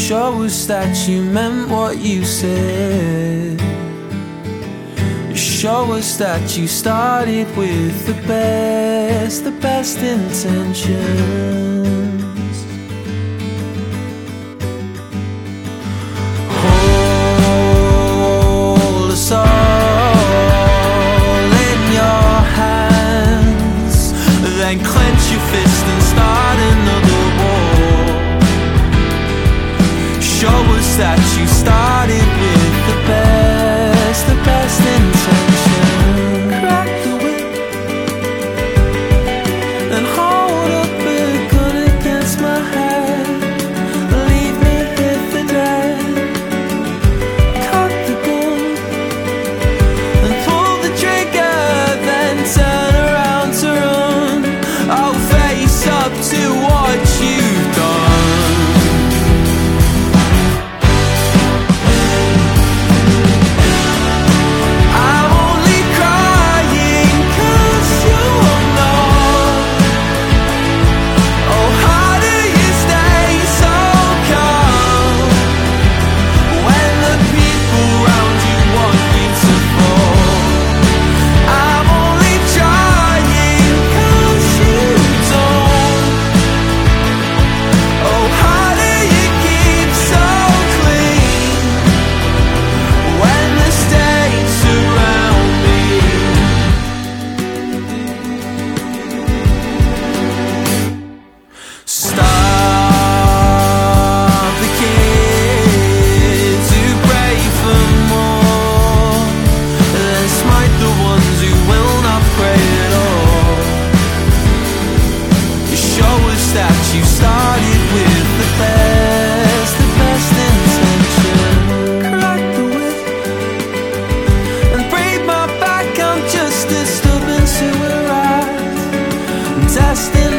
show us that you meant what you said. You show us that you started with the best intentions. Hold us all in your hands, then clench your fist and start another war. Show us that you started with the best intention. Crack the whip and hold up a gun against my head. Leave me here for dead. Cock the gun and pull the trigger, then turn around to run. I'll face up to what you've done. That you started with the best intention. Crack the whip and break my back. I'm just as stubborn to arrive. Testing